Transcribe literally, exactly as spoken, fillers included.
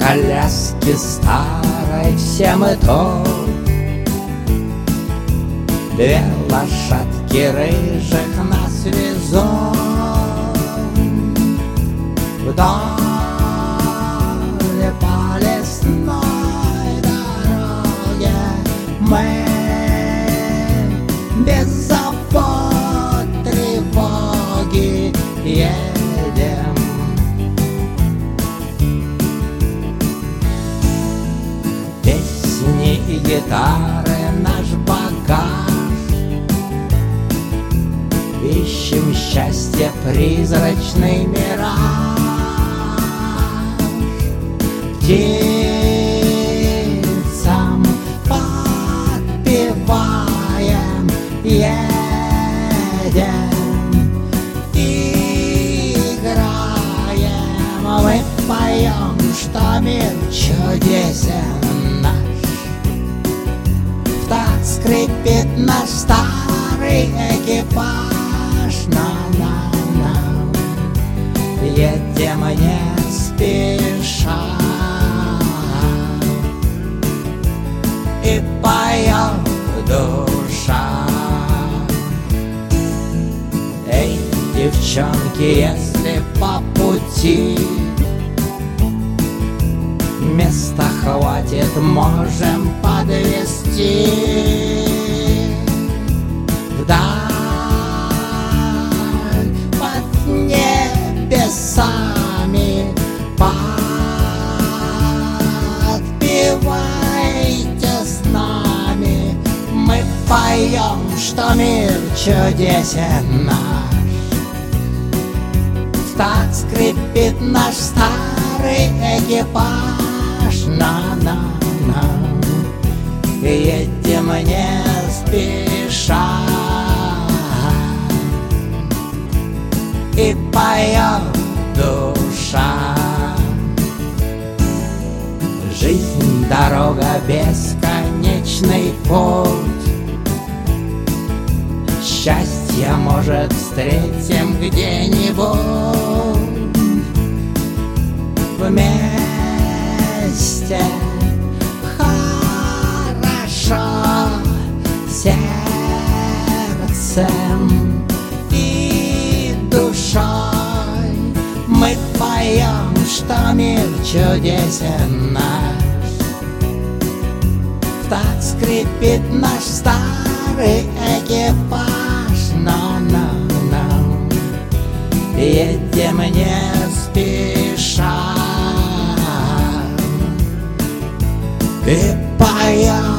коляске старой все мы тут. Две лошадки рыжих нас везут вдоль по лесной дороге. Мы без забот, тревоги едем. Песни и гитары наш багаж. Ищем счастье, призрачный мираж. Птицам подпеваем, едем, играем. Мы поем, что мир чудесен наш. В такт скрипит наш старый экипаж. На-на-на, едем не спеша и поет душа. Эй, девчонки, если по пути места хватит, можем подвезти вдаль. Небесами подпевайте с нами. Мы поем, что мир чудесен наш. В такт скрипит наш старый экипаж. На-на-на, едем не спеша и поет душа. Жизнь, дорога, бесконечный путь. Счастье, может, встретим где-нибудь вместе. Хорошо сердцем и душой. Мы поем, что мир чудесен наш. Так скрипит наш старый экипаж. На-на-на, едем не спеша и поем.